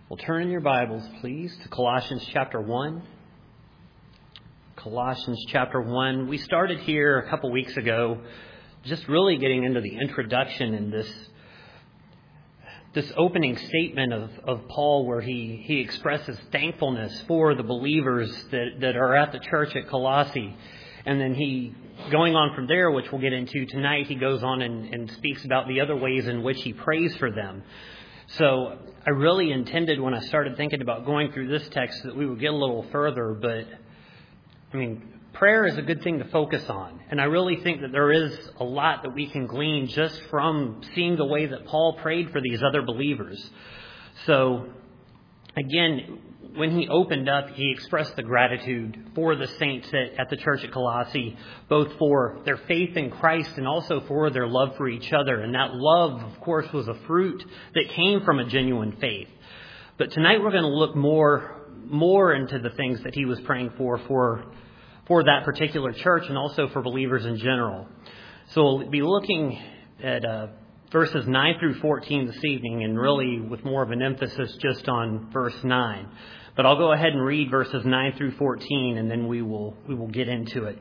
Well, turn in your Bibles, please, to Colossians chapter 1. Colossians chapter 1. We started here a couple weeks ago, just really getting into the introduction in this opening statement of Paul, where he expresses thankfulness for the believers that are at the church at Colossae. And then going on from there, which we'll get into tonight, he goes on and speaks about the other ways in which he prays for them. So I really intended, when I started thinking about going through this text, that we would get a little further. But, prayer is a good thing to focus on. And I really think that there is a lot that we can glean just from seeing the way that Paul prayed for these other believers. So, again, when he opened up, he expressed the gratitude for the saints at the church at Colossae, both for their faith in Christ and also for their love for each other. And that love, of course, was a fruit that came from a genuine faith. But tonight we're going to look more into the things that he was praying for that particular church and also for believers in general. So we'll be looking at verses 9 through 14 this evening, and really with more of an emphasis just on verse 9. But I'll go ahead and read verses 9 through 14, and then we will get into it.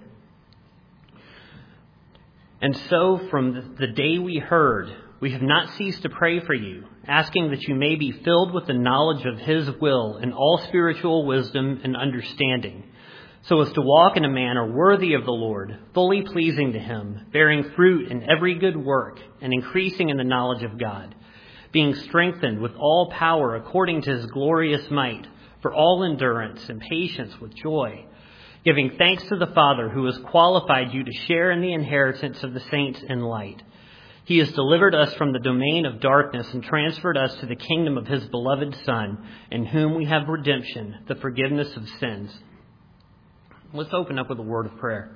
And so from the day we heard, we have not ceased to pray for you, asking that you may be filled with the knowledge of His will and all spiritual wisdom and understanding, so as to walk in a manner worthy of the Lord, fully pleasing to Him, bearing fruit in every good work and increasing in the knowledge of God, being strengthened with all power according to His glorious might, for all endurance and patience with joy, giving thanks to the Father who has qualified you to share in the inheritance of the saints in light. He has delivered us from the domain of darkness and transferred us to the kingdom of His beloved Son, in whom we have redemption, the forgiveness of sins. Let's open up with a word of prayer.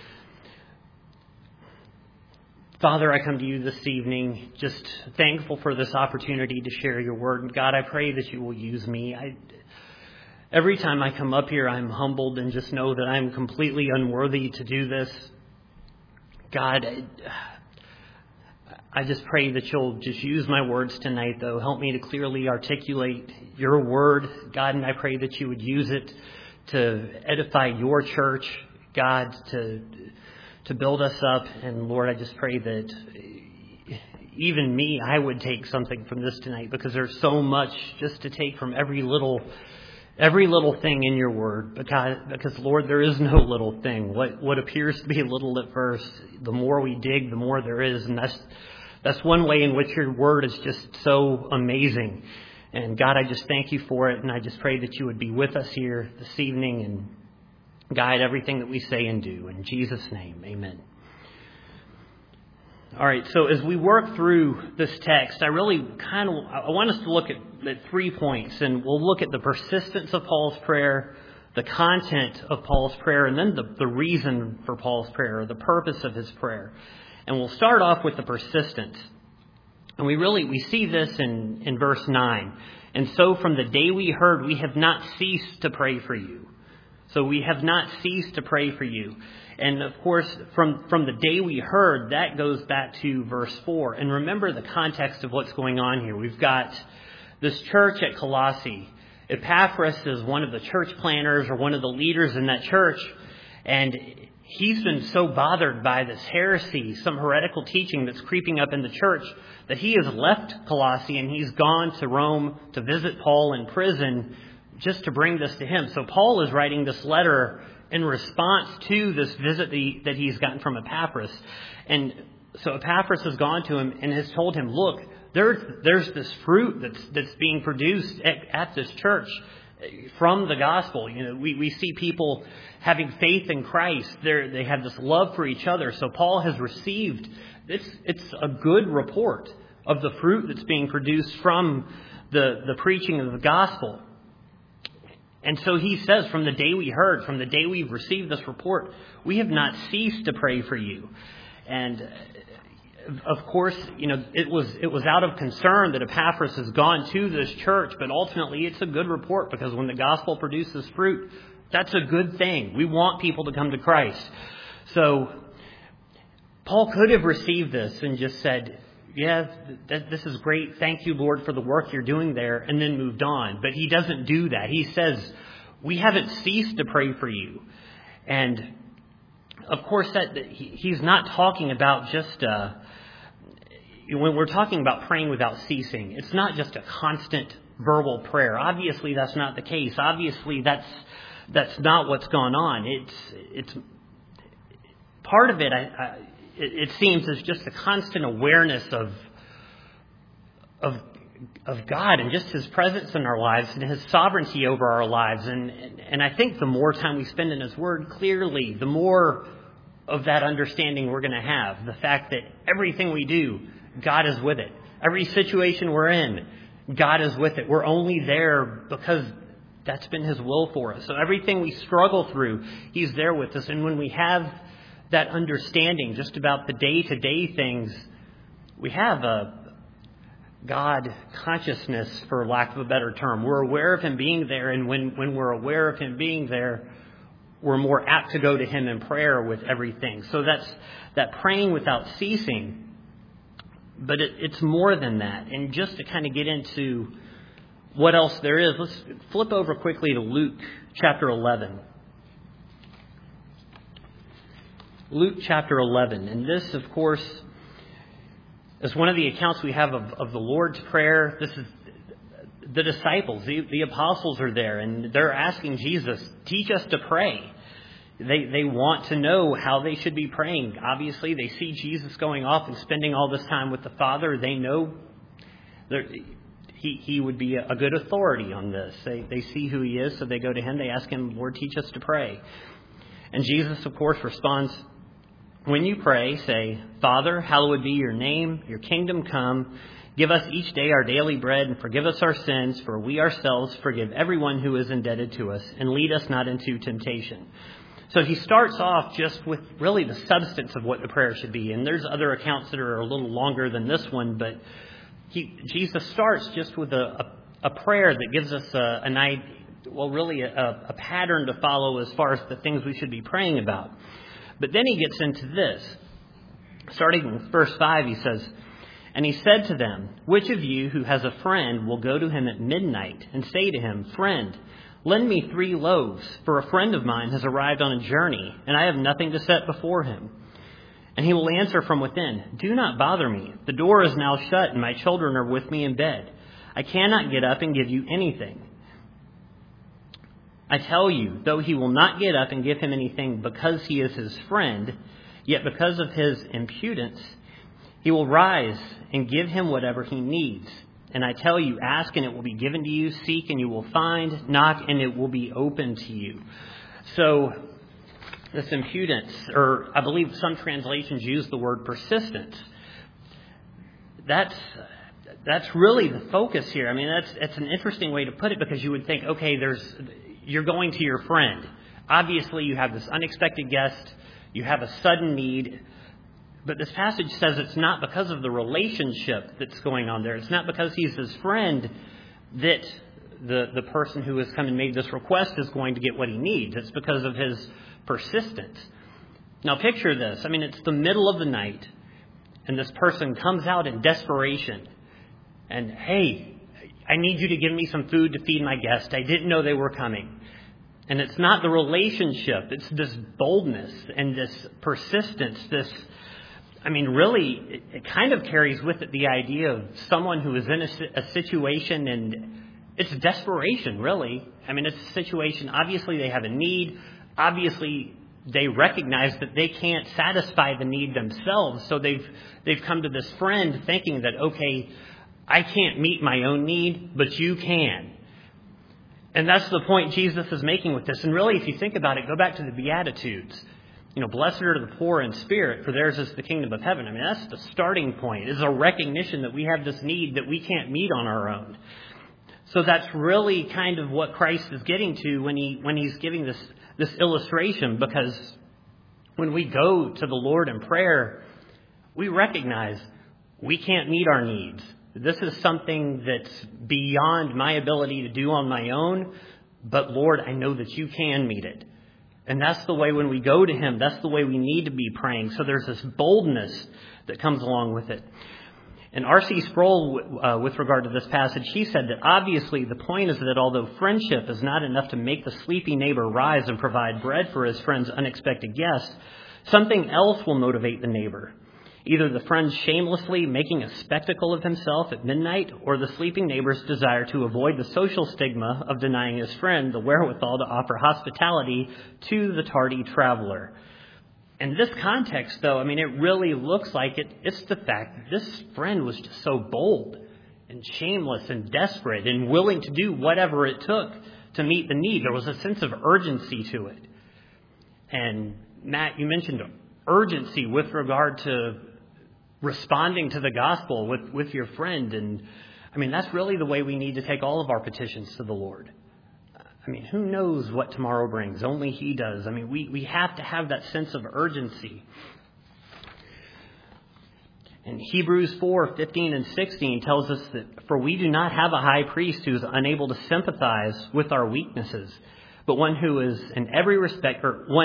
Father, I come to you this evening just thankful for this opportunity to share your word. And God, I pray that you will use me. Every time I come up here, I'm humbled and just know that I'm completely unworthy to do this. God, I just pray that you'll just use my words tonight, though. Help me to clearly articulate your word, God, and I pray that you would use it to edify your church, God, to build us up. And Lord, I just pray that even me, I would take something from this tonight, because there's so much just to take from every little thing in your word, because Lord, there is no little thing. What appears to be little at first, the more we dig, the more there is. And that's one way in which your word is just so amazing. And God, I just thank you for it. And I just pray that you would be with us here this evening and guide everything that we say and do. In Jesus' name, amen. All right, so as we work through this text, I want us to look at 3 points. And we'll look at the persistence of Paul's prayer, the content of Paul's prayer, and then the reason for Paul's prayer, or the purpose of his prayer. And we'll start off with the persistence. And we see this in verse 9. And so from the day we heard, we have not ceased to pray for you. So we have not ceased to pray for you. And of course, from the day we heard, that goes back to verse 4. And remember the context of what's going on here. We've got this church at Colossae. Epaphras is one of the church planners, or one of the leaders in that church. And he's been so bothered by this heresy, some heretical teaching that's creeping up in the church, that he has left Colossae and he's gone to Rome to visit Paul in prison just to bring this to him. So Paul is writing this letter in response to this visit that he's gotten from Epaphras. And so Epaphras has gone to him and has told him, look, there's this fruit that's being produced at this church from the gospel. We see people having faith in Christ. They have this love for each other. So Paul has received, it's a good report of the fruit that's being produced from the preaching of the gospel. And so he says, from the day we heard, from the day we've received this report, we have not ceased to pray for you. And of course, it was out of concern that Epaphras has gone to this church, but ultimately it's a good report, because when the gospel produces fruit, that's a good thing. We want people to come to Christ. So Paul could have received this and just said, yeah, this is great. Thank you, Lord, for the work you're doing there, and then moved on. But he doesn't do that. He says, we haven't ceased to pray for you. And of course, that he's not talking about just when we're talking about praying without ceasing, it's not just a constant verbal prayer. Obviously, that's not the case. Obviously, that's not what's gone on. It's part of it. It seems is just a constant awareness of God and just His presence in our lives and His sovereignty over our lives. And I think the more time we spend in His Word, clearly, the more of that understanding we're going to have. The fact that everything we do, God is with it. Every situation we're in, God is with it. We're only there because that's been His will for us. So everything we struggle through, He's there with us. And when we have that understanding just about the day-to-day things, we have a God consciousness, for lack of a better term. We're aware of Him being there, and when we're aware of Him being there, we're more apt to go to Him in prayer with everything. So that's that praying without ceasing. But it's more than that. And just to kind of get into what else there is, let's flip over quickly to Luke chapter 11. Luke chapter 11. And this, of course, is one of the accounts we have of the Lord's Prayer. This is the disciples, the apostles are there, and they're asking Jesus, teach us to pray. They want to know how they should be praying. Obviously, they see Jesus going off and spending all this time with the Father. They know he would be a good authority on this. They see who He is, so they go to Him. They ask Him, Lord, teach us to pray. And Jesus, of course, responds, when you pray, say, Father, hallowed be your name, your kingdom come. Give us each day our daily bread, and forgive us our sins, for we ourselves forgive everyone who is indebted to us, and lead us not into temptation. So he starts off just with really the substance of what the prayer should be. And there's other accounts that are a little longer than this one, but Jesus starts just with a prayer that gives us a pattern to follow as far as the things we should be praying about. But then he gets into this. Starting with verse 5, he says, and he said to them, which of you who has a friend will go to him at midnight and say to him, Friend, lend me 3 loaves, for a friend of mine has arrived on a journey, and I have nothing to set before him. And he will answer from within, Do not bother me. The door is now shut, and my children are with me in bed. I cannot get up and give you anything. I tell you, though he will not get up and give him anything because he is his friend, yet because of his impudence, he will rise and give him whatever he needs. And I tell you, ask and it will be given to you, seek and you will find, knock and it will be open to you. So this impudence, or I believe some translations use the word persistence. That's really the focus here. I mean, that's an interesting way to put it, because you would think, okay, you're going to your friend. Obviously, you have this unexpected guest. You have a sudden need. But this passage says it's not because of the relationship that's going on there. It's not because he's his friend that the person who has come and made this request is going to get what he needs. It's because of his persistence. Now picture this. I mean, it's the middle of the night, and this person comes out in desperation. And, hey, I need you to give me some food to feed my guest. I didn't know they were coming. And it's not the relationship. It's this boldness and this persistence, really, it kind of carries with it the idea of someone who is in a situation, and it's desperation, really. I mean, it's a situation. Obviously, they have a need. Obviously, they recognize that they can't satisfy the need themselves. So they've come to this friend thinking that, okay, I can't meet my own need, but you can. And that's the point Jesus is making with this. And really, if you think about it, go back to the Beatitudes. Blessed are the poor in spirit, for theirs is the kingdom of heaven. I mean, that's the starting point, is a recognition that we have this need that we can't meet on our own. So that's really kind of what Christ is getting to when he's giving this illustration, because when we go to the Lord in prayer, we recognize we can't meet our needs. This is something that's beyond my ability to do on my own, but Lord, I know that you can meet it. And that's the way when we go to him, that's the way we need to be praying. So there's this boldness that comes along with it. And R.C. Sproul, with regard to this passage, he said that obviously the point is that although friendship is not enough to make the sleepy neighbor rise and provide bread for his friend's unexpected guest, something else will motivate the neighbor. Either the friend shamelessly making a spectacle of himself at midnight, or the sleeping neighbor's desire to avoid the social stigma of denying his friend the wherewithal to offer hospitality to the tardy traveler. In this context, though, I mean, it really looks like it's the fact that this friend was just so bold and shameless and desperate and willing to do whatever it took to meet the need. There was a sense of urgency to it. And Matt, you mentioned urgency with regard to responding to the gospel with your friend. And I mean, that's really the way we need to take all of our petitions to the Lord. I mean, who knows what tomorrow brings? Only He does. I mean, we have to have that sense of urgency. And Hebrews 4:15 and 16 tells us that, for we do not have a high priest who is unable to sympathize with our weaknesses, but one who in every respect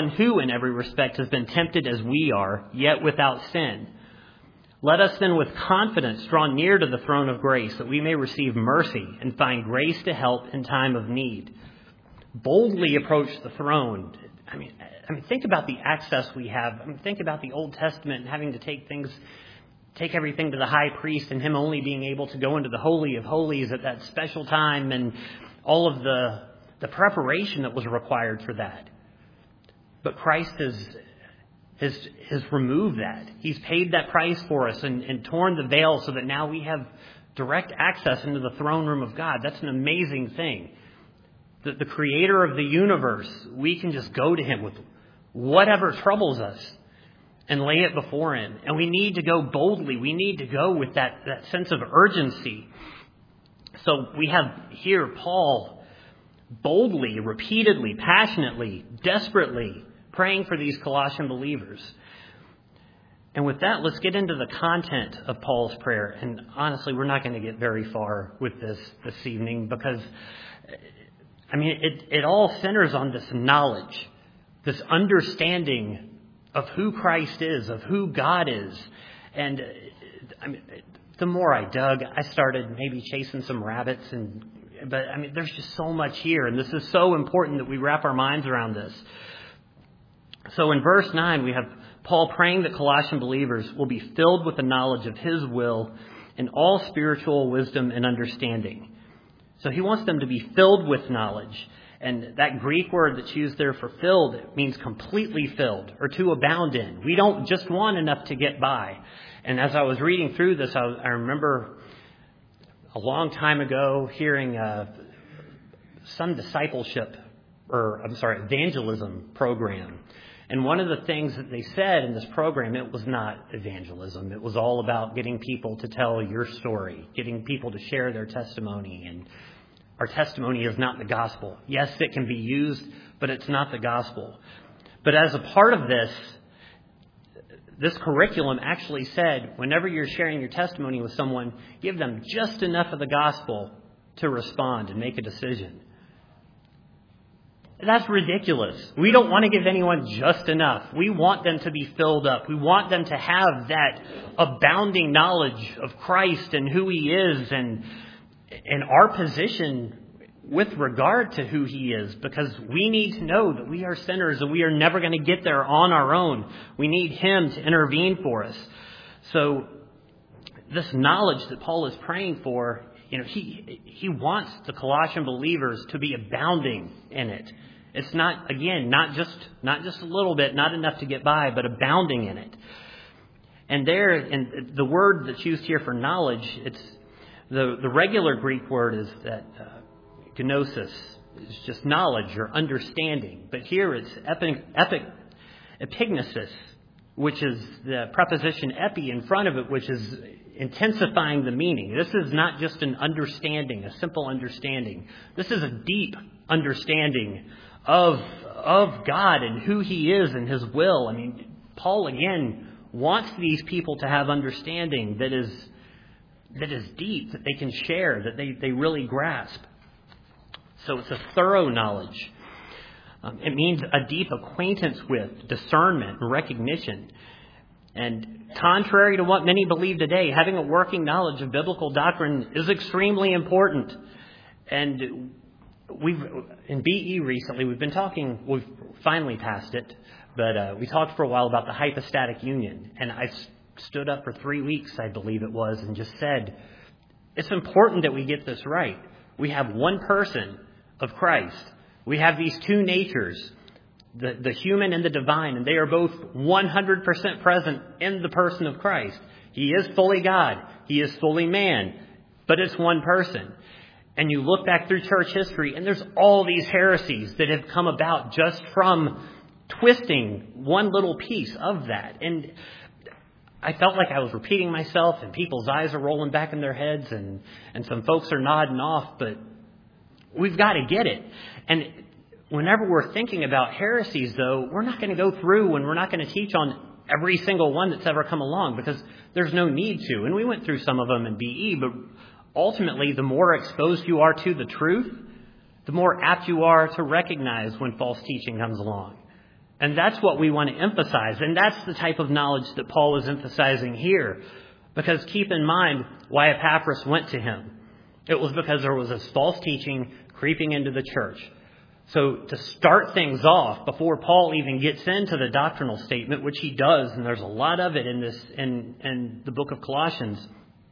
has been tempted as we are, yet without sin. Let us then with confidence draw near to the throne of grace, that we may receive mercy and find grace to help in time of need. Boldly approach the throne. I mean, think about the access we have. I mean, think about the Old Testament and having to take everything to the high priest, and him only being able to go into the Holy of Holies at that special time, and all of the preparation that was required for that. But Christ has removed that. He's paid that price for us and torn the veil so that now we have direct access into the throne room of God. That's an amazing thing. The creator of the universe, we can just go to him with whatever troubles us and lay it before him. And we need to go boldly. We need to go with that sense of urgency. So we have here Paul boldly, repeatedly, passionately, desperately praying for these Colossian believers. And with that, let's get into the content of Paul's prayer. And honestly, we're not going to get very far with this evening because, I mean, it all centers on this knowledge, this understanding of who Christ is, of who God is. And I mean, the more I dug, I started maybe chasing some rabbits. But I mean, there's just so much here. And this is so important that we wrap our minds around this. So in verse 9, we have Paul praying that Colossian believers will be filled with the knowledge of His will and all spiritual wisdom and understanding. So he wants them to be filled with knowledge. And that Greek word that's used there for filled means completely filled or to abound in. We don't just want enough to get by. And as I was reading through this, I remember a long time ago hearing some evangelism program. And one of the things that they said in this program, it was not evangelism. It was all about getting people to tell your story, getting people to share their testimony. And our testimony is not the gospel. Yes, it can be used, but it's not the gospel. But as a part of this curriculum actually said, whenever you're sharing your testimony with someone, give them just enough of the gospel to respond and make a decision. That's ridiculous. We don't want to give anyone just enough. We want them to be filled up. We want them to have that abounding knowledge of Christ and who He is and our position with regard to who He is, because we need to know that we are sinners and we are never going to get there on our own. We need Him to intervene for us. So this knowledge that Paul is praying for, he wants the Colossian believers to be abounding in it. It's not just a little bit, not enough to get by, but abounding in it. And the word that's used here for knowledge, it's the regular Greek word is that gnosis, is just knowledge or understanding. But here it's epignosis, which is the preposition epi in front of it, which is intensifying the meaning. This is not just an understanding, a simple understanding. This is a deep understanding of God and who He is and His will. I mean, Paul again wants these people to have understanding that is deep, that they can share, that they really grasp. So it's a thorough knowledge. It means a deep acquaintance with, discernment, and recognition. And contrary to what many believe today, having a working knowledge of biblical doctrine is extremely important. And in BE recently, we've finally passed it, but we talked for a while about the hypostatic union. And I stood up for 3 weeks, I believe it was, and just said, it's important that we get this right. We have one person of Christ. We have these two natures, the human and the divine, and they are both 100% present in the person of Christ. He is fully God. He is fully man, but it's one person. And you look back through church history, and there's all these heresies that have come about just from twisting one little piece of that. And I felt like I was repeating myself, and people's eyes are rolling back in their heads, and some folks are nodding off, but we've got to get it. And whenever we're thinking about heresies, though, we're not going to go through and we're not going to teach on every single one that's ever come along because there's no need to. And we went through some of them in BE, but ultimately, the more exposed you are to the truth, the more apt you are to recognize when false teaching comes along. And that's what we want to emphasize. And that's the type of knowledge that Paul is emphasizing here. Because keep in mind why Epaphras went to him. It was because there was this false teaching creeping into the church. So to start things off, before Paul even gets into the doctrinal statement, which he does, and there's a lot of it in the book of Colossians,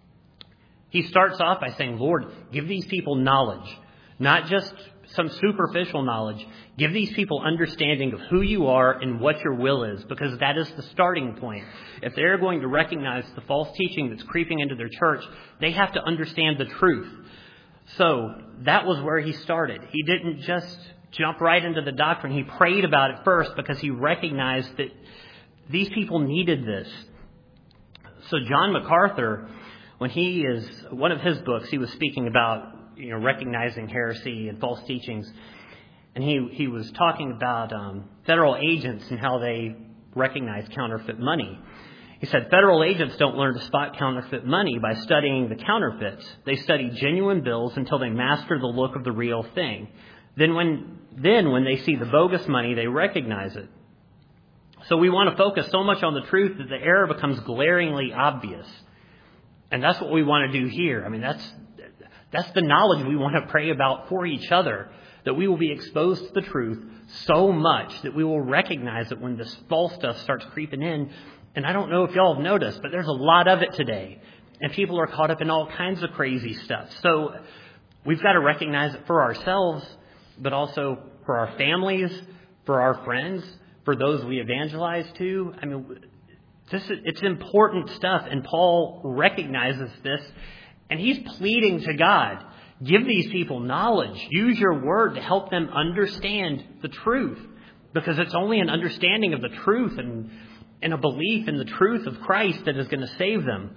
he starts off by saying, Lord, give these people knowledge, not just some superficial knowledge. Give these people understanding of who you are and what your will is, because that is the starting point. If they're going to recognize the false teaching that's creeping into their church, they have to understand the truth. So that was where he started. He didn't just jump right into the doctrine. He prayed about it first because he recognized that these people needed this. So John MacArthur, when one of his books, he was speaking about recognizing heresy and false teachings. And he was talking about federal agents and how they recognize counterfeit money. He said, federal agents don't learn to spot counterfeit money by studying the counterfeits. They study genuine bills until they master the look of the real thing. Then when they see the bogus money, they recognize it. So we want to focus so much on the truth that the error becomes glaringly obvious. And that's what we want to do here. I mean, that's the knowledge we want to pray about for each other, that we will be exposed to the truth so much that we will recognize it when this false stuff starts creeping in. And I don't know if y'all have noticed, but there's a lot of it today. And people are caught up in all kinds of crazy stuff. So we've got to recognize it for ourselves, but also for our families, for our friends, for those we evangelize to. I mean, it's important stuff. And Paul recognizes this. And he's pleading to God, give these people knowledge. Use your word to help them understand the truth. Because it's only an understanding of the truth and a belief in the truth of Christ that is going to save them.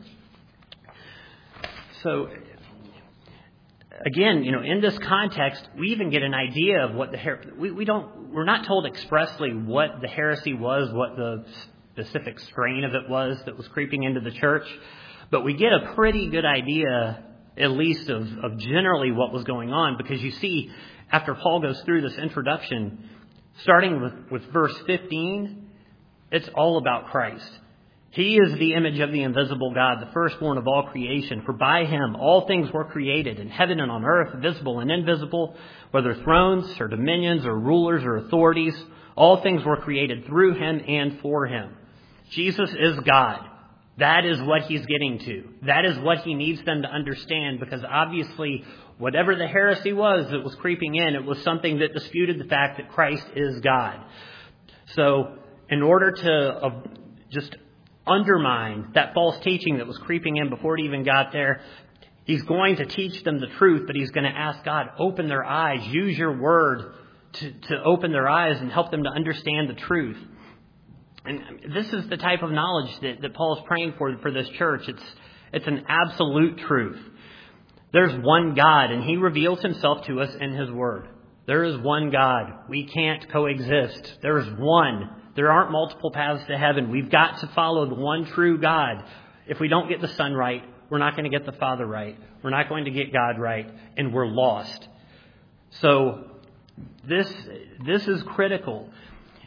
So, again, in this context, we even get an idea of what we're not told expressly what the heresy was, what the specific strain of it was that was creeping into the church. But we get a pretty good idea, at least, of generally what was going on. Because you see, after Paul goes through this introduction, starting with verse 15, it's all about Christ. He is the image of the invisible God, the firstborn of all creation. For by him all things were created, in heaven and on earth, visible and invisible, whether thrones or dominions or rulers or authorities. All things were created through him and for him. Jesus is God. That is what he's getting to. That is what he needs them to understand, because obviously whatever the heresy was that was creeping in, it was something that disputed the fact that Christ is God. So in order to just undermine that false teaching that was creeping in before it even got there, he's going to teach them the truth, but he's going to ask God, open their eyes, use your word to open their eyes and help them to understand the truth. And this is the type of knowledge that Paul is praying for this church. It's an absolute truth. There's one God, and he reveals himself to us in his word. There is one God. We can't coexist. There is one. There aren't multiple paths to heaven. We've got to follow the one true God. If we don't get the Son right, we're not going to get the Father right. We're not going to get God right, and we're lost. So this is critical.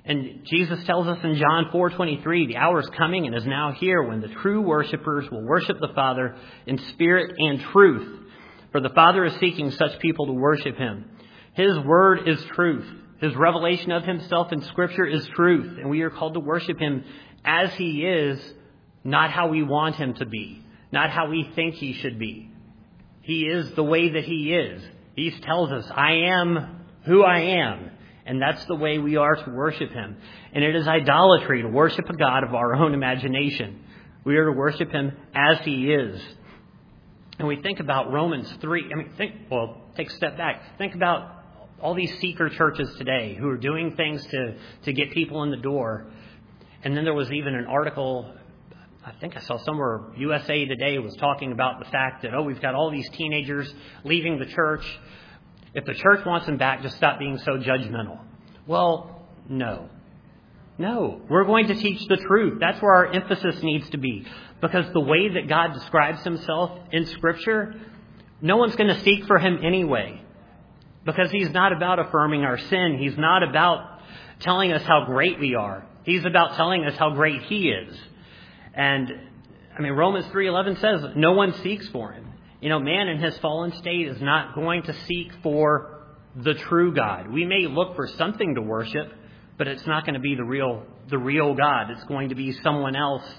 And Jesus tells us in John 4:23, the hour is coming and is now here when the true worshipers will worship the Father in spirit and truth. For the Father is seeking such people to worship him. His word is truth. His revelation of himself in Scripture is truth. And we are called to worship him as he is, not how we want him to be, not how we think he should be. He is the way that he is. He tells us, I am who I am. And that's the way we are to worship him. And it is idolatry to worship a God of our own imagination. We are to worship him as he is. And we think about Romans 3. Take a step back. Think about all these seeker churches today who are doing things to get people in the door. And then there was even an article, I think I saw somewhere, USA Today was talking about the fact that, we've got all these teenagers leaving the church. If the church wants them back, just stop being so judgmental. Well, no. No, we're going to teach the truth. That's where our emphasis needs to be. Because the way that God describes himself in Scripture, no one's going to seek for him anyway. Because he's not about affirming our sin. He's not about telling us how great we are. He's about telling us how great he is. And, Romans 3:11 says no one seeks for him. Man in his fallen state is not going to seek for the true God. We may look for something to worship, but it's not going to be the real God. It's going to be something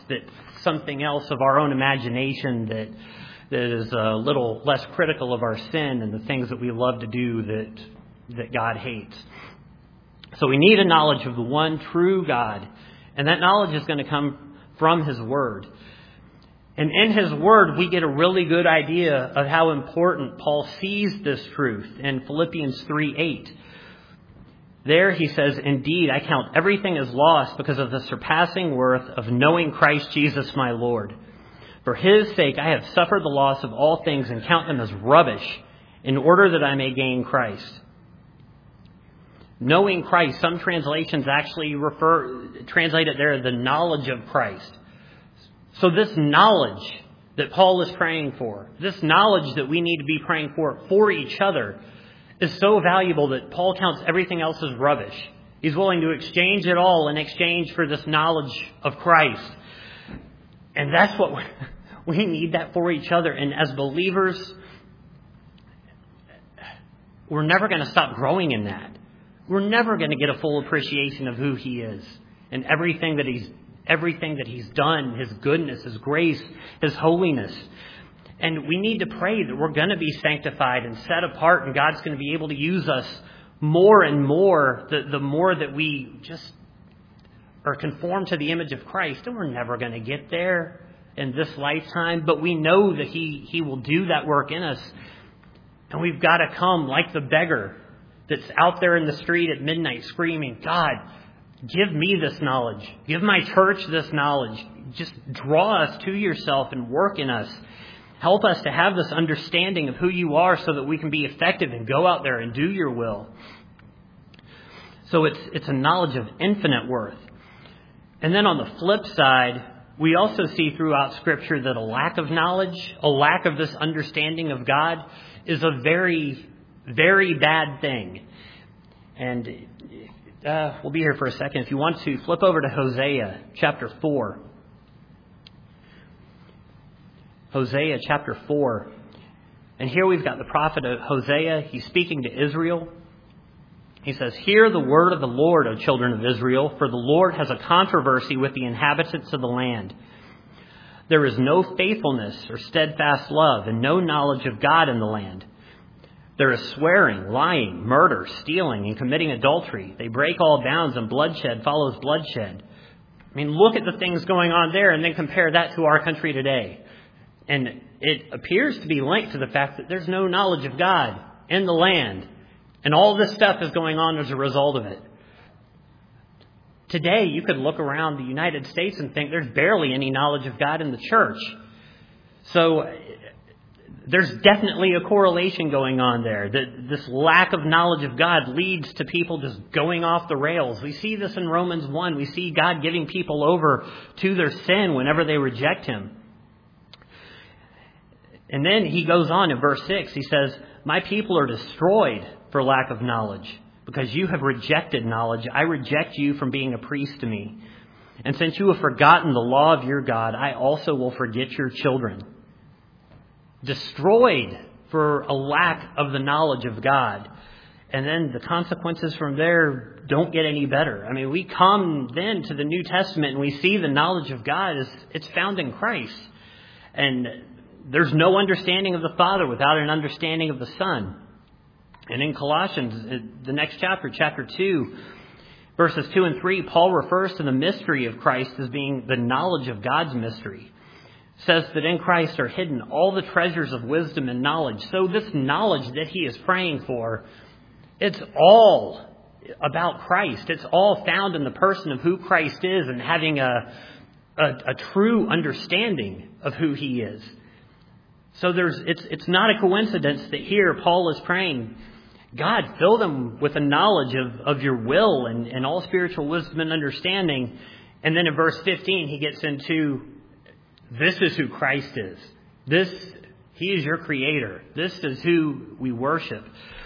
else of our own imagination that is a little less critical of our sin and the things that we love to do that God hates. So we need a knowledge of the one true God, and that knowledge is going to come from his word. And in his word, we get a really good idea of how important Paul sees this truth in Philippians 3:8. There he says, "Indeed, I count everything as lost because of the surpassing worth of knowing Christ Jesus my Lord. For his sake I have suffered the loss of all things and count them as rubbish in order that I may gain Christ." Knowing Christ, some translations actually translate it there, the knowledge of Christ. So this knowledge that Paul is praying for, this knowledge that we need to be praying for each other, is so valuable that Paul counts everything else as rubbish. He's willing to exchange it all in exchange for this knowledge of Christ. And that's what we need that for each other. And as believers, we're never going to stop growing in that. We're never going to get a full appreciation of who he is and everything that he's done, his goodness, his grace, his holiness. And we need to pray that we're going to be sanctified and set apart, and God's going to be able to use us more and more, the more that we just are conformed to the image of Christ. And we're never going to get there in this lifetime, but we know that he will do that work in us. And we've got to come like the beggar that's out there in the street at midnight screaming, "God, give me this knowledge. Give my church this knowledge. Just draw us to yourself and work in us. Help us to have this understanding of who you are so that we can be effective and go out there and do your will." So it's a knowledge of infinite worth. And then on the flip side, we also see throughout Scripture that a lack of knowledge, a lack of this understanding of God is a very, very bad thing. And we'll be here for a second. If you want to, flip over to Hosea chapter 4. Hosea chapter 4. And here we've got the prophet Hosea. He's speaking to Israel. He says, "Hear the word of the Lord, O children of Israel, for the Lord has a controversy with the inhabitants of the land. There is no faithfulness or steadfast love and no knowledge of God in the land. There is swearing, lying, murder, stealing, and committing adultery. They break all bounds, and bloodshed follows bloodshed." Look at the things going on there and then compare that to our country today. And it appears to be linked to the fact that there's no knowledge of God in the land. And all this stuff is going on as a result of it. Today, you could look around the United States and think there's barely any knowledge of God in the church. So there's definitely a correlation going on there. That this lack of knowledge of God leads to people just going off the rails. We see this in Romans 1. We see God giving people over to their sin whenever they reject him. And then he goes on in verse 6. He says, "My people are destroyed for lack of knowledge. Because you have rejected knowledge, I reject you from being a priest to me. And since you have forgotten the law of your God, I also will forget your children. Destroyed for a lack of the knowledge of God. And then the consequences from there don't get any better. I mean, we come then to the New Testament and we see the knowledge of God is it's found in Christ. And there's no understanding of the Father without an understanding of the Son. And in Colossians, the next chapter, chapter 2, verses 2 and 3, Paul refers to the mystery of Christ as being the knowledge of God's mystery. It says that in Christ are hidden all the treasures of wisdom and knowledge. So this knowledge that he is praying for, it's all about Christ. It's all found in the person of who Christ is and having a true understanding of who he is. So it's not a coincidence that here Paul is praying, God, fill them with a knowledge of your will and all spiritual wisdom and understanding. And then in verse 15, he gets into, this is who Christ is. He is your creator. This is who we worship.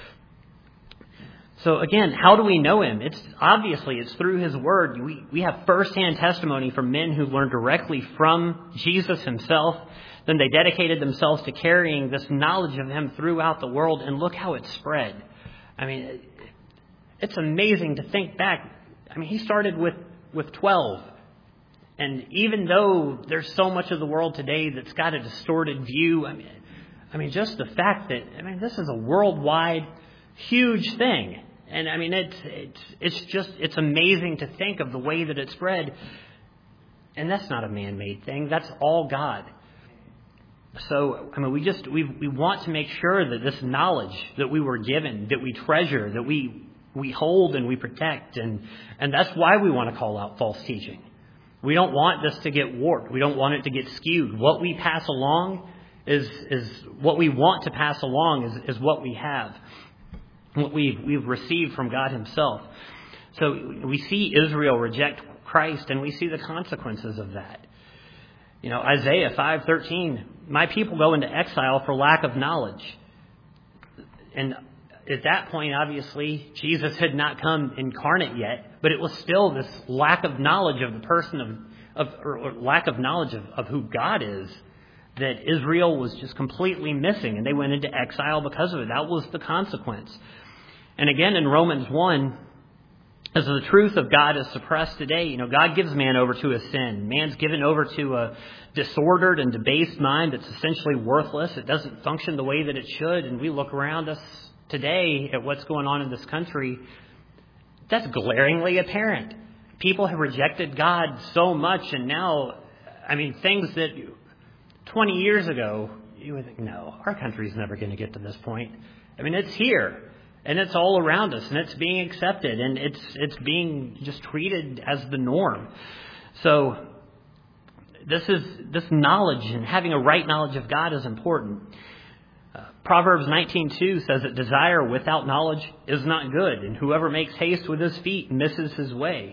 So again, how do we know him? It's through his word. We have firsthand testimony from men who learned directly from Jesus himself. Then they dedicated themselves to carrying this knowledge of him throughout the world. And look how it spread. I mean, it's amazing to think back. I mean, he started with 12. And even though there's so much of the world today that's got a distorted view, I mean, just the fact that, this is a worldwide, huge thing. And I mean, it's amazing to think of the way that it spread. And that's not a man-made thing. That's all God. So, we want to make sure that this knowledge that we were given, that we treasure, that we hold and we protect. And that's why we want to call out false teaching. We don't want this to get warped. We don't want it to get skewed. What we pass along is what we want to pass along is what we have. What we've received from God himself. So we see Israel reject Christ and we see the consequences of that. Isaiah 5:13, my people go into exile for lack of knowledge. And at that point, obviously, Jesus had not come incarnate yet, but it was still this lack of knowledge of the person or lack of knowledge of who God is that Israel was just completely missing, and they went into exile because of it. That was the consequence. And again, in Romans 1, as the truth of God is suppressed today, God gives man over to his sin. Man's given over to a disordered and debased mind that's essentially worthless. It doesn't function the way that it should. And we look around us today at what's going on in this country. That's glaringly apparent. People have rejected God so much. And now, things that 20 years ago, you would think, no, our country's never going to get to this point. It's here. And it's all around us, and it's being accepted, and it's being just treated as the norm. So this knowledge and having a right knowledge of God is important. Proverbs 19:2 says that desire without knowledge is not good, and whoever makes haste with his feet misses his way.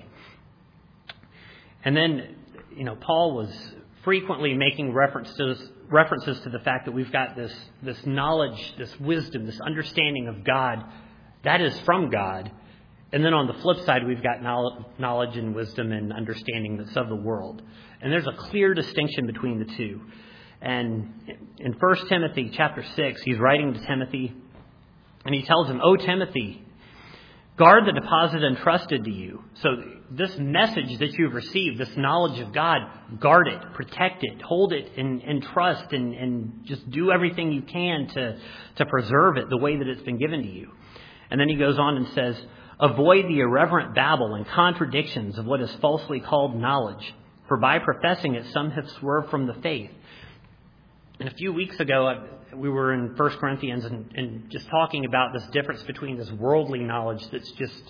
And then, Paul was frequently making references to the fact that we've got this knowledge, this wisdom, this understanding of God that is from God. And then on the flip side, we've got knowledge and wisdom and understanding that's of the world. And there's a clear distinction between the two. And in 1 Timothy chapter 6, he's writing to Timothy, and he tells him, "O Timothy, guard the deposit entrusted to you." So this message that you've received, this knowledge of God, guard it, protect it, hold it in trust, and just do everything you can to preserve it the way that it's been given to you. And then he goes on and says, "Avoid the irreverent babble and contradictions of what is falsely called knowledge, for by professing it some have swerved from the faith." And a few weeks ago, we were in 1 Corinthians and just talking about this difference between this worldly knowledge that's just,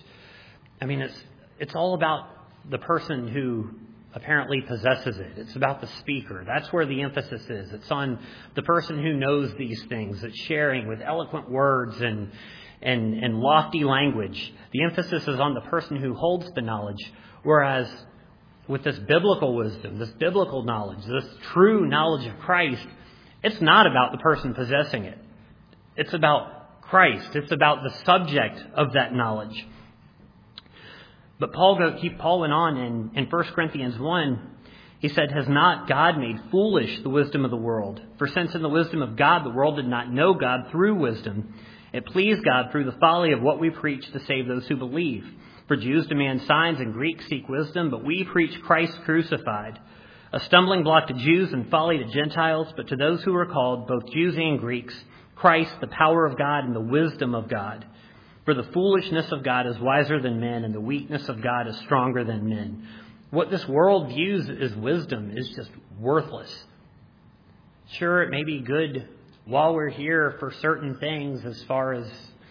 it's all about the person who apparently possesses it. It's about the speaker. That's where the emphasis is. It's on the person who knows these things. It's sharing with eloquent words and lofty language. The emphasis is on the person who holds the knowledge, whereas with this biblical wisdom, this biblical knowledge, this true knowledge of Christ, it's not about the person possessing it. It's about Christ. It's about the subject of that knowledge. But keep went on in 1 Corinthians 1. He said, has not God made foolish the wisdom of the world? For since in the wisdom of God, the world did not know God through wisdom, it pleased God through the folly of what we preach to save those who believe. For Jews demand signs and Greeks seek wisdom, but we preach Christ crucified, a stumbling block to Jews and folly to Gentiles, but to those who are called, both Jews and Greeks, Christ, the power of God and the wisdom of God. For the foolishness of God is wiser than men, and the weakness of God is stronger than men. What this world views as wisdom is just worthless. Sure, it may be good while we're here for certain things as far as,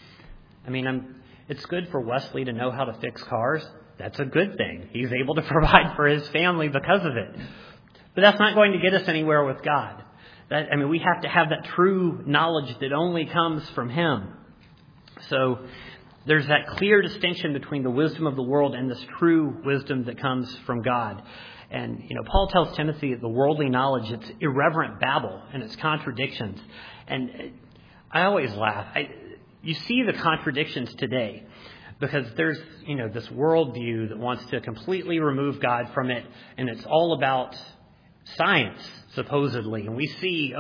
it's good for Wesley to know how to fix cars. That's a good thing. He's able to provide for his family because of it. But that's not going to get us anywhere with God. We have to have that true knowledge that only comes from Him. So there's that clear distinction between the wisdom of the world and this true wisdom that comes from God. And, Paul tells Timothy that the worldly knowledge, it's irreverent babble and it's contradictions. And I always laugh. You see the contradictions today because there's, this worldview that wants to completely remove God from it. And it's all about science, supposedly. And we see,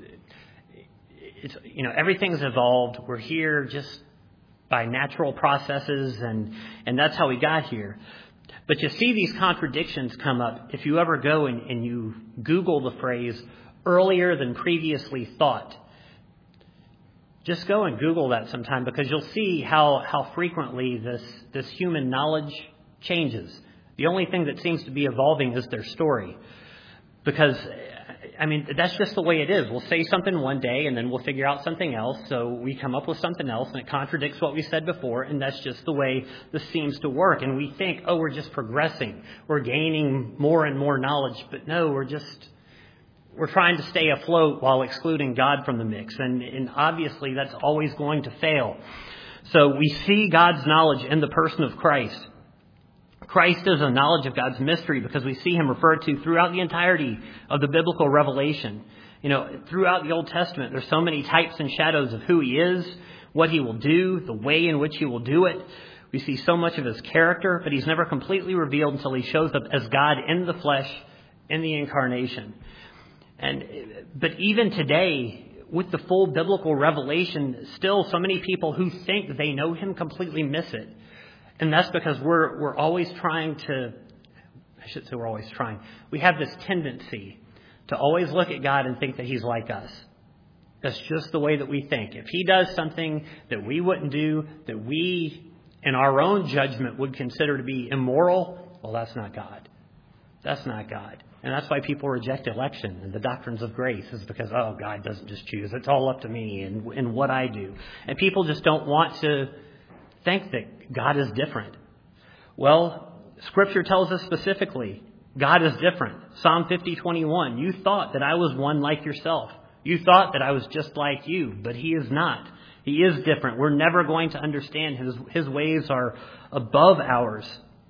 everything's evolved. We're here just by natural processes, and that's how we got here. But you see these contradictions come up if you ever go and you Google the phrase earlier than previously thought. Just go and Google that sometime because you'll see how frequently this human knowledge changes. The only thing that seems to be evolving is their story. Because, that's just the way it is. We'll say something one day and then we'll figure out something else. So we come up with something else and it contradicts what we said before. And that's just the way this seems to work. And we think, we're just progressing. We're gaining more and more knowledge. But no, we're trying to stay afloat while excluding God from the mix. And obviously that's always going to fail. So we see God's knowledge in the person of Christ. Christ is a knowledge of God's mystery because we see Him referred to throughout the entirety of the biblical revelation. Throughout the Old Testament, there's so many types and shadows of who He is, what He will do, the way in which He will do it. We see so much of His character, but He's never completely revealed until He shows up as God in the flesh, in the incarnation. But even today, with the full biblical revelation, still so many people who think they know Him completely miss it. And that's because we're always trying to, we have this tendency to always look at God and think that He's like us. That's just the way that we think. If He does something that we wouldn't do, that we, in our own judgment, would consider to be immoral, well, that's not God. That's not God. And that's why people reject election and the doctrines of grace is because, God doesn't just choose. It's all up to me and what I do. And people just don't want to think that God is different. Well, Scripture tells us specifically, God is different. Psalm 50:21, you thought that I was one like yourself. You thought that I was just like you, but He is not. He is different. We're never going to understand His ways are above ours.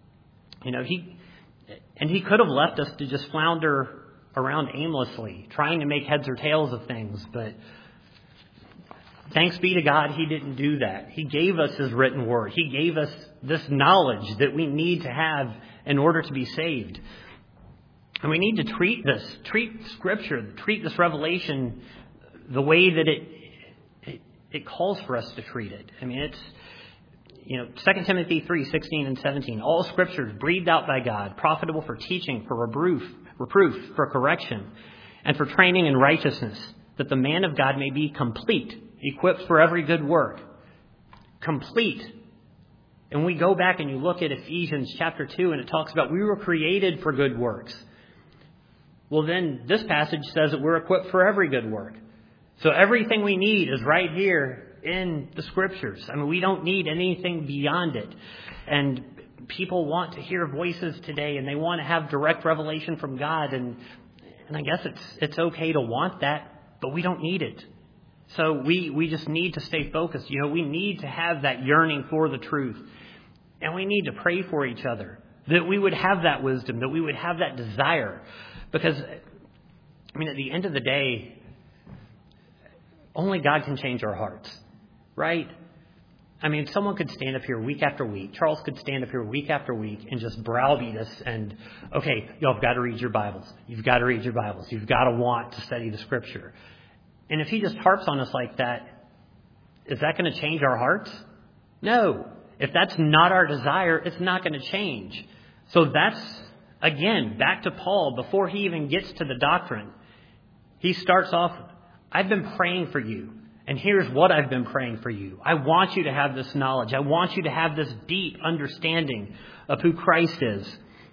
He could have left us to just flounder around aimlessly, trying to make heads or tails of things, but thanks be to God, He didn't do that. He gave us His written word. He gave us this knowledge that we need to have in order to be saved. And we need to treat Scripture, treat this revelation the way that it calls for us to treat it. It's 2 Timothy 3:16 and 17. All Scripture is breathed out by God, profitable for teaching, for reproof, for correction, and for training in righteousness, that the man of God may be complete, equipped for every good work. Complete. And we go back and you look at Ephesians chapter 2 and it talks about we were created for good works. Well, then this passage says that we're equipped for every good work. So everything we need is right here in the Scriptures. We don't need anything beyond it. And people want to hear voices today and they want to have direct revelation from God. And I guess it's okay to want that, but we don't need it. So we just need to stay focused. We need to have that yearning for the truth. And we need to pray for each other, that we would have that wisdom, that we would have that desire. Because, at the end of the day, only God can change our hearts, right? I mean, someone could stand up here week after week. Charles could stand up here week after week and just browbeat us and, okay, y'all have got to read your Bibles. You've got to read your Bibles. You've got to want to study the Scripture. And if he just harps on us like that, is that going to change our hearts? No. If that's not our desire, it's not going to change. So that's, again, back to Paul. Before he even gets to the doctrine, he starts off, I've been praying for you. And here's what I've been praying for you. I want you to have this knowledge. I want you to have this deep understanding of who Christ is.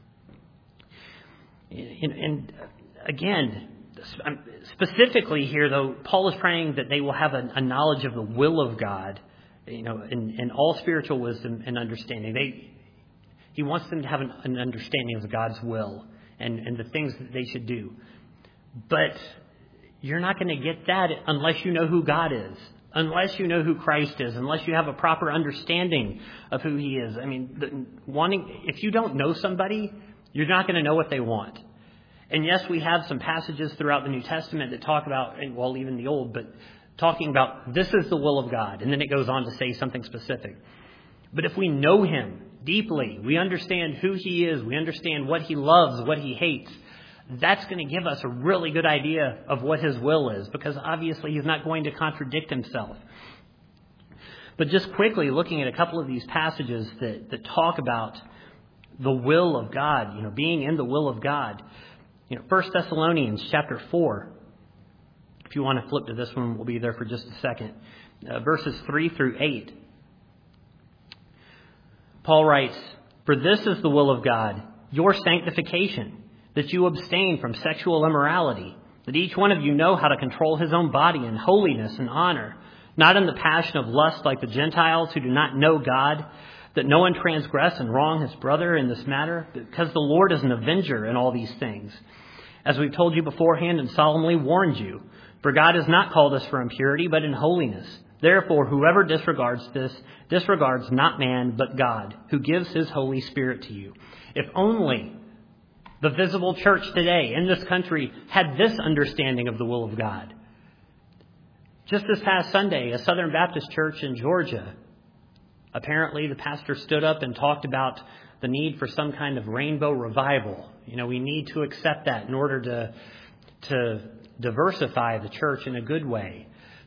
And again, specifically here, though, Paul is praying that they will have a knowledge of the will of God, in all spiritual wisdom and understanding. He wants them to have an understanding of God's will and the things that they should do. But you're not going to get that unless you know who God is, unless you know who Christ is, unless you have a proper understanding of who He is. I mean, if you don't know somebody, you're not going to know what they want. And yes, we have some passages throughout the New Testament that talk about, well, even the Old, but talking about this is the will of God. And then it goes on to say something specific. But if we know Him deeply, we understand who He is, we understand what He loves, what He hates, that's going to give us a really good idea of what His will is, because obviously He's not going to contradict Himself. But just quickly looking at a couple of these passages that talk about the will of God, being in the will of God. 1 Thessalonians chapter 4. If you want to flip to this one, we'll be there for just a second. Verses 3 through 8. Paul writes, "For this is the will of God, your sanctification, that you abstain from sexual immorality, that each one of you know how to control his own body in holiness and honor, not in the passion of lust like the Gentiles who do not know God, that no one transgress and wrong his brother in this matter, because the Lord is an avenger in all these things. As we've told you beforehand and solemnly warned you, for God has not called us for impurity, but in holiness. Therefore, whoever disregards this, disregards not man, but God, who gives His Holy Spirit to you." If only the visible church today in this country had this understanding of the will of God. Just this past Sunday, a Southern Baptist church in Georgia, apparently the pastor stood up and talked about the need for some kind of rainbow revival. We need to accept that in order to diversify the church in a good way.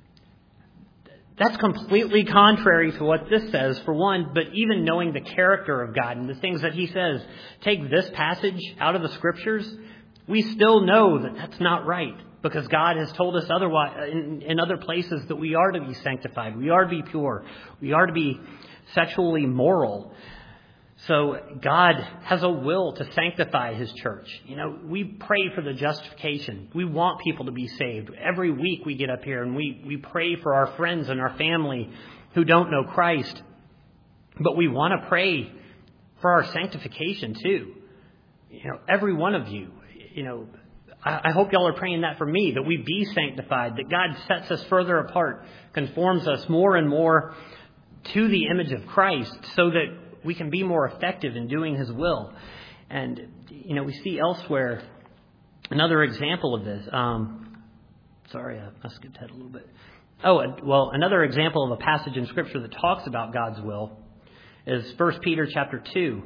That's completely contrary to what this says, for one, but even knowing the character of God and the things that He says, take this passage out of the Scriptures, we still know that that's not right, because God has told us otherwise in other places that we are to be sanctified, we are to be pure, we are to be sexually moral. So God has a will to sanctify His church. We pray for the justification. We want people to be saved. Every week we get up here and we pray for our friends and our family who don't know Christ. But we want to pray for our sanctification too. Every one of you, I hope y'all are praying that for me, that we be sanctified, that God sets us further apart, conforms us more and more to the image of Christ, so that we can be more effective in doing His will. And, we see elsewhere another example of this. Sorry, I must get ahead a little bit. Another example of a passage in Scripture that talks about God's will is 1 Peter chapter 2.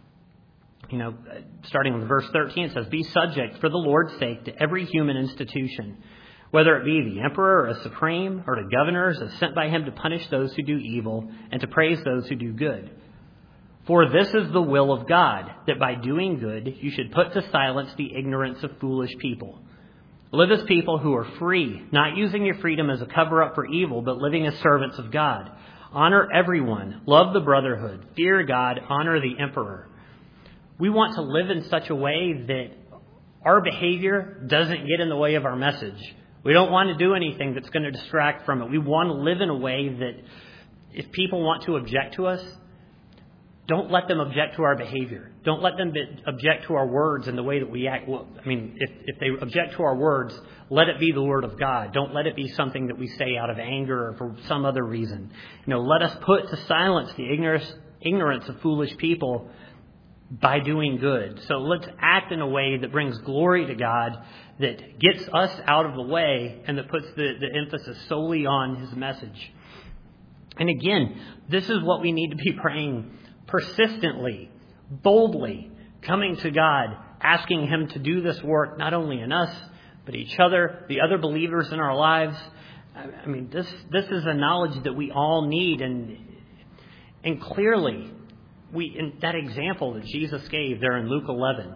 Starting with verse 13, it says, "Be subject for the Lord's sake to every human institution, whether it be the emperor or a supreme, or to governors as sent by him to punish those who do evil and to praise those who do good. For this is the will of God, that by doing good you should put to silence the ignorance of foolish people. Live as people who are free, not using your freedom as a cover-up for evil, but living as servants of God. Honor everyone, love the brotherhood, fear God, honor the emperor." We want to live in such a way that our behavior doesn't get in the way of our message. We don't want to do anything that's going to distract from it. We want to live in a way that if people want to object to us, don't let them object to our behavior. Don't let them object to our words and the way that we act. If they object to our words, let it be the Word of God. Don't let it be something that we say out of anger or for some other reason. Let us put to silence the ignorance of foolish people by doing good. So let's act in a way that brings glory to God, that gets us out of the way, and that puts the emphasis solely on His message. And again, this is what we need to be praying persistently, boldly, coming to God, asking Him to do this work, not only in us, but each other, the other believers in our lives. I mean, this is a knowledge that we all need. And clearly, in that example that Jesus gave there in Luke 11,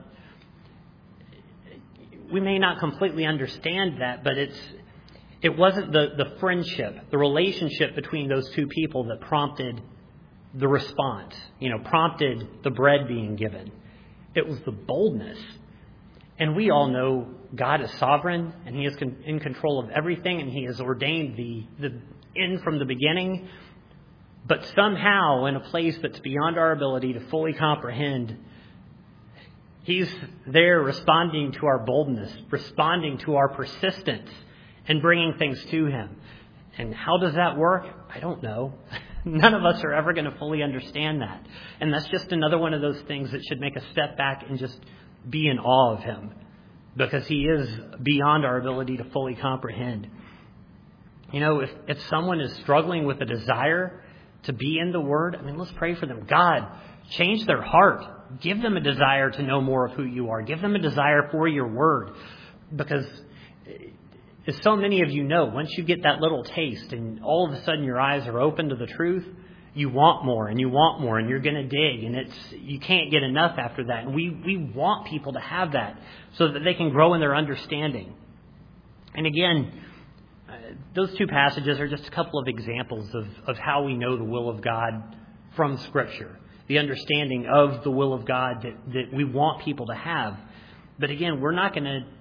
we may not completely understand that, but it wasn't the friendship, the relationship between those two people that prompted the response, prompted the bread being given. It was the boldness. And we all know God is sovereign, and He is in control of everything, and He has ordained the end from the beginning. But somehow, in a place that's beyond our ability to fully comprehend, He's there responding to our boldness, responding to our persistence, and bringing things to Him. And how does that work? I don't know. None of us are ever going to fully understand that. And that's just another one of those things that should make us step back and just be in awe of Him, because He is beyond our ability to fully comprehend. If someone is struggling with a desire to be in the Word, let's pray for them. God, change their heart. Give them a desire to know more of who You are. Give them a desire for Your Word. Because as so many of you know, once you get that little taste and all of a sudden your eyes are open to the truth, you want more and you want more, and you're going to dig, and you can't get enough after that. And we want people to have that so that they can grow in their understanding. And again, those two passages are just a couple of examples of how we know the will of God from Scripture, the understanding of the will of God that we want people to have. But again, we're not going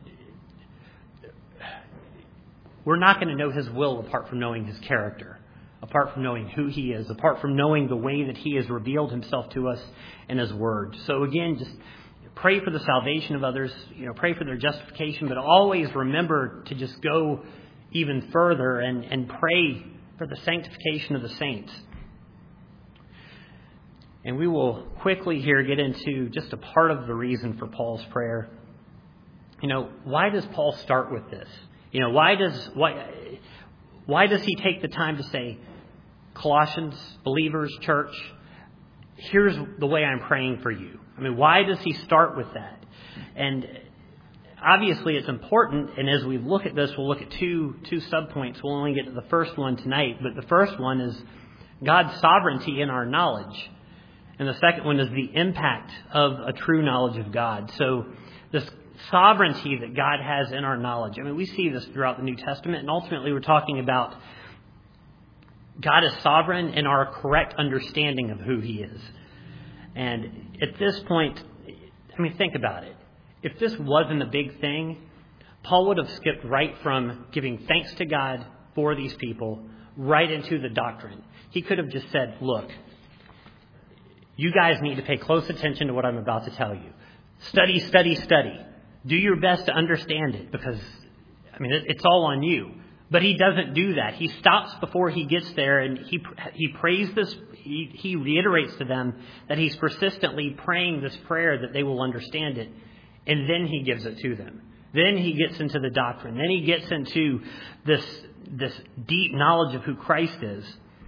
to know His will apart from knowing His character, apart from knowing who He is, apart from knowing the way that He has revealed Himself to us in His Word. So again, just pray for the salvation of others, pray for their justification, but always remember to just go even further and pray for the sanctification of the saints. And we will quickly here get into just a part of the reason for Paul's prayer. Why does Paul start with this? Why does he take the time to say, Colossians, believers, church, here's the way I'm praying for you? Why does he start with that? And obviously it's important, and as we look at this, we'll look at two subpoints. We'll only get to the first one tonight, but the first one is God's sovereignty in our knowledge. And the second one is the impact of a true knowledge of God. So this sovereignty that God has in our knowledge. We see this throughout the New Testament, and ultimately we're talking about God is sovereign in our correct understanding of who He is. And at this point, think about it. If this wasn't a big thing, Paul would have skipped right from giving thanks to God for these people right into the doctrine. He could have just said, look, you guys need to pay close attention to what I'm about to tell you. Study, study, study. Do your best to understand it, because, it's all on you. But he doesn't do that. He stops before he gets there, and he prays this. He reiterates to them that he's persistently praying this prayer that they will understand it, and then he gives it to them. Then he gets into the doctrine. Then he gets into this deep knowledge of who Christ is.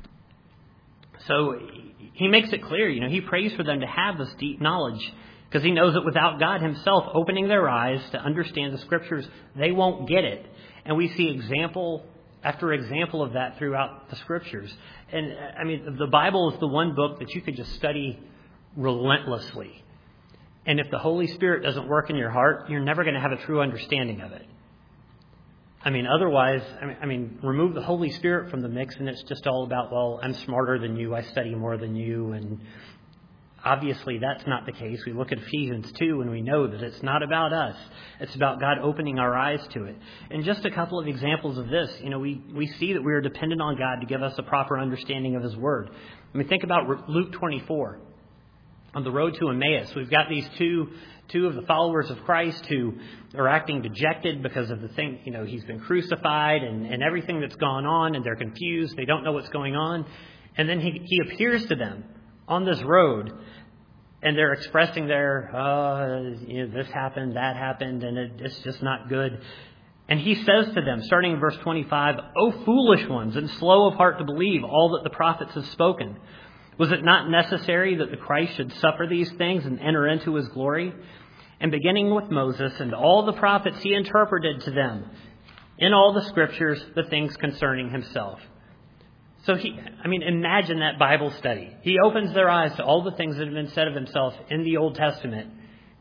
So he makes it clear, he prays for them to have this deep knowledge, because he knows that without God Himself opening their eyes to understand the Scriptures, they won't get it. And we see example after example of that throughout the Scriptures. And the Bible is the one book that you could just study relentlessly. And if the Holy Spirit doesn't work in your heart, you're never going to have a true understanding of it. Otherwise, remove the Holy Spirit from the mix, and it's just all about, well, I'm smarter than you, I study more than you, and obviously that's not the case. We look at Ephesians 2 and we know that it's not about us. It's about God opening our eyes to it. And just a couple of examples of this, we see that we are dependent on God to give us a proper understanding of His Word. Think about Luke 24. On the road to Emmaus, we've got these two of the followers of Christ who are acting dejected because of the thing, He's been crucified and everything that's gone on, and they're confused. They don't know what's going on. And then he appears to them on this road, and they're expressing their, this happened, that happened, and it's just not good. And he says to them, starting in verse 25, "O foolish ones, and slow of heart to believe all that the prophets have spoken. Was it not necessary that the Christ should suffer these things and enter into his glory? And beginning with Moses and all the prophets, he interpreted to them in all the scriptures the things concerning himself." So imagine that Bible study. He opens their eyes to all the things that have been said of himself in the Old Testament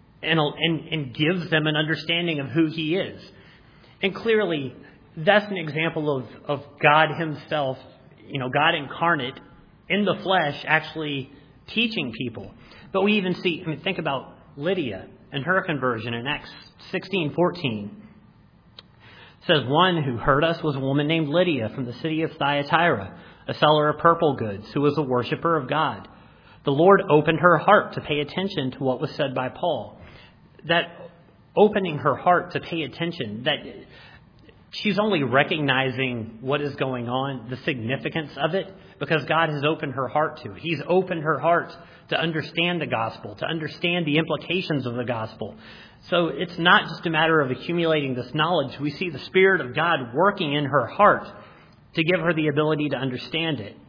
and gives them an understanding of who he is. And clearly, that's an example of God himself, God incarnate in the flesh actually teaching people. But we even see, think about Lydia and her conversion in Acts 16:14. It says, "One who heard us was a woman named Lydia from the city of Thyatira, a seller of purple goods, who was a worshiper of God. The Lord opened her heart to pay attention to what was said by Paul." That opening her heart to pay attention, that she's only recognizing what is going on, the significance of it, because God has opened her heart to it. He's opened her heart to understand the gospel, to understand the implications of the gospel. So it's not just a matter of accumulating this knowledge. We see the Spirit of God working in her heart to give her the ability to understand it.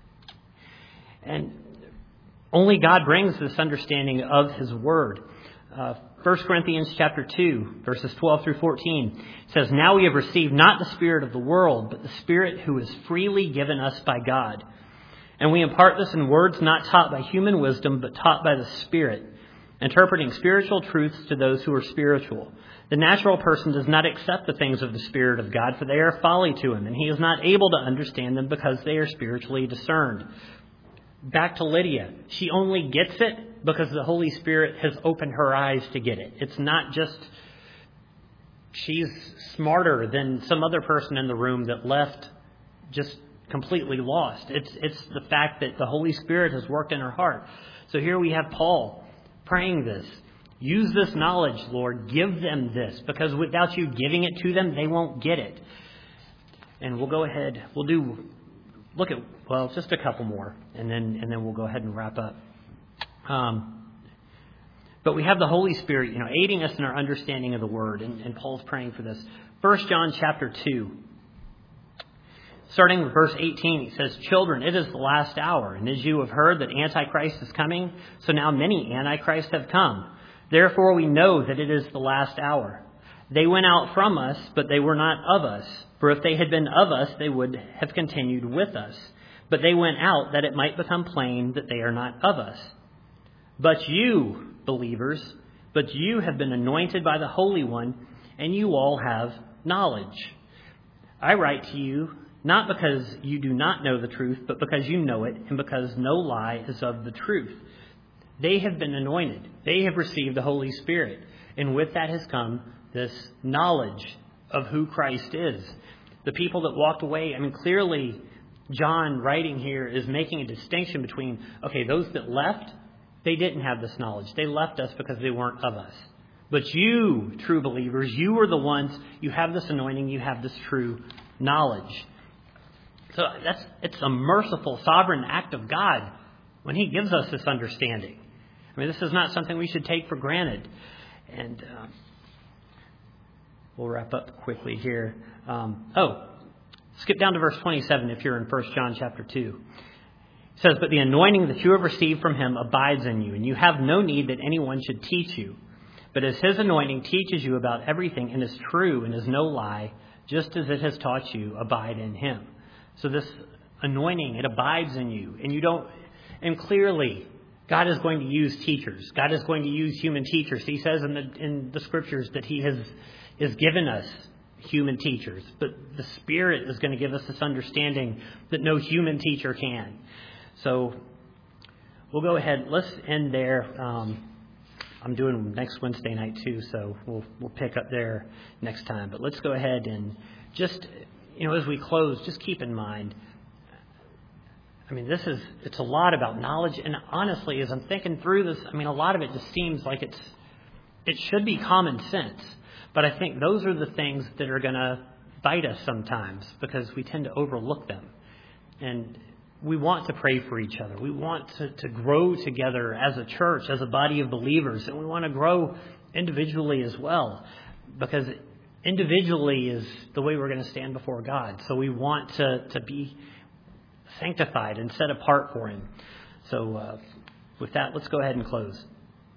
And only God brings this understanding of his word. 1 Corinthians chapter 2, verses 12 through 14 says, "Now we have received not the spirit of the world, but the Spirit who is freely given us by God. And we impart this in words not taught by human wisdom, but taught by the Spirit, interpreting spiritual truths to those who are spiritual. The natural person does not accept the things of the Spirit of God, for they are folly to him, and he is not able to understand them because they are spiritually discerned." Back to Lydia. She only gets it because the Holy Spirit has opened her eyes to get it. It's not just she's smarter than some other person in the room that left just completely lost. It's the fact that the Holy Spirit has worked in her heart. So here we have Paul praying this. Use this knowledge, Lord. Give them this, because without you giving it to them, they won't get it. And we'll go ahead. Look at just a couple more, and then we'll go ahead and wrap up. But we have the Holy Spirit, aiding us in our understanding of the Word, and Paul's praying for this. 1 John chapter 2, starting with verse 18, he says, "Children, it is the last hour, and as you have heard that Antichrist is coming, so now many Antichrists have come. Therefore we know that it is the last hour. They went out from us, but they were not of us. For if they had been of us, they would have continued with us. But they went out that it might become plain that they are not of us. But you, believers, have been anointed by the Holy One, and you all have knowledge. I write to you, not because you do not know the truth, but because you know it, and because no lie is of the truth." They have been anointed. They have received the Holy Spirit. And with that has come this knowledge of who Christ is. The people that walked away, clearly John writing here is making a distinction between, those that left, they didn't have this knowledge. They left us because they weren't of us. But you, true believers, you are the ones, you have this anointing, you have this true knowledge. So it's a merciful, sovereign act of God when he gives us this understanding. This is not something we should take for granted. And we'll wrap up quickly here. Skip down to verse 27 if you're in 1 John chapter 2. It says, "But the anointing that you have received from him abides in you, and you have no need that anyone should teach you. But as his anointing teaches you about everything and is true and is no lie, just as it has taught you, abide in him." So this anointing, it abides in you. And clearly, God is going to use teachers. God is going to use human teachers. He says in the scriptures that he has given us human teachers. But the Spirit is going to give us this understanding that no human teacher can. So we'll go ahead. Let's end there. I'm doing next Wednesday night too, so we'll pick up there next time. But let's go ahead and just, as we close, just keep in mind, it's a lot about knowledge. And honestly, as I'm thinking through this, a lot of it just seems like it should be common sense. But I think those are the things that are going to bite us sometimes because we tend to overlook them. And we want to pray for each other. We want to grow together as a church, as a body of believers. And we want to grow individually as well. Because individually is the way we're going to stand before God. So we want to be sanctified and set apart for Him. So with that, let's go ahead and close.